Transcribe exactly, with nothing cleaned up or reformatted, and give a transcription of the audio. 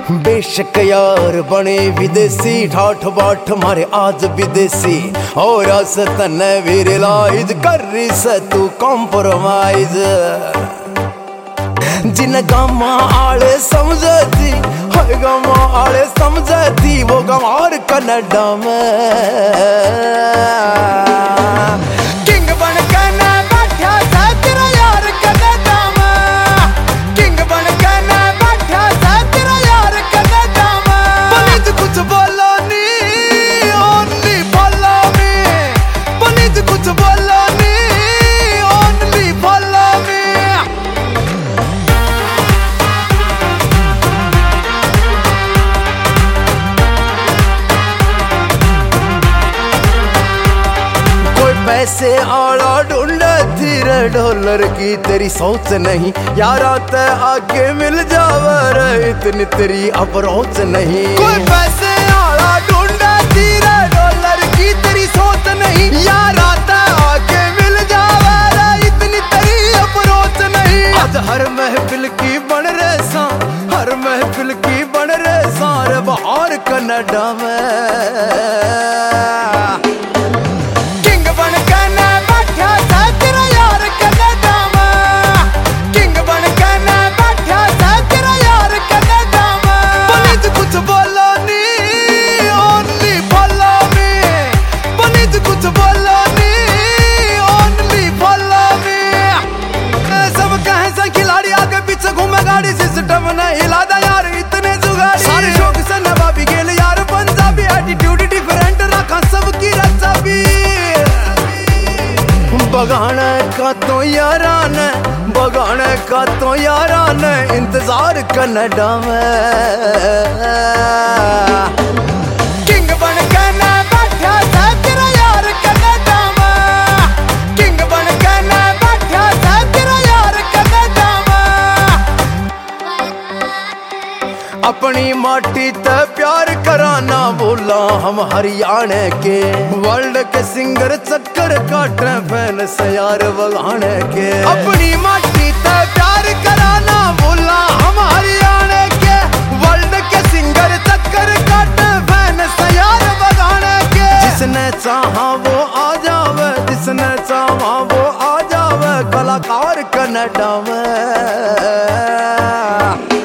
बेशक यार बने विदेशी ठाठ बाट मारे आज विदेशी और अस तने भी रिलाइज कर रही से तू कॉम्प्रोमाइज जिन गामा आले समझे थी हर गामा आले समझे थी वो गंवार कनाडा में किंग बन के ना बैठा सा तेरा यार कनाडा में किंग बन के ना बैठा सा तेरा यार कनाडा में प्लीज कुछ बोलो नी ओनली फॉलो मी प्लीज कुछ बोलो नी ओनली फॉलो मी पैसे आला ढूंढे धीरे डॉलर की तेरी सोच नहीं यारा ते आगे मिल जावे इतनी तेरी अप्रोच नहीं कोई पैसे आला ढूंढे धीरे डॉलर की तेरी सोच नहीं यारा ते आगे मिल जावे इतनी तेरी अप्रोच नहीं आज हर महफिल की बन रहे सा हर महफिल की बन रहे सा रे बाहर कनाडा में गाड़ी सिस्टम नहीं हिलादा यार इतने जुगाड़ी सारे शौक से नवाबी गेल यार पंजाबी एटीट्यूड डिफरेंट रखा सबकी रचाबी बगाने का तो यारा ने बगाने का तो यारा ने इंतजार कनाडा में किंग बन के ना बैठा सा तेरा यार कनाडा में किंग बन के ना बैठा सा तेरा यार कनाडा अपनी माटी ते प्यार कराना बोला हम हरियाणा के वर्ल्ड के सिंगर चक्कर काटे फैन से यार बगाने के अपनी माटी ते प्यार कराना बोला हम हरियाणा के वर्ल्ड के सिंगर चक्कर काटे फैन से यार बगाने के जिसने चाहा वो आ जावे जिसने चाहा वो आ जावे कलाकार कनाडा में।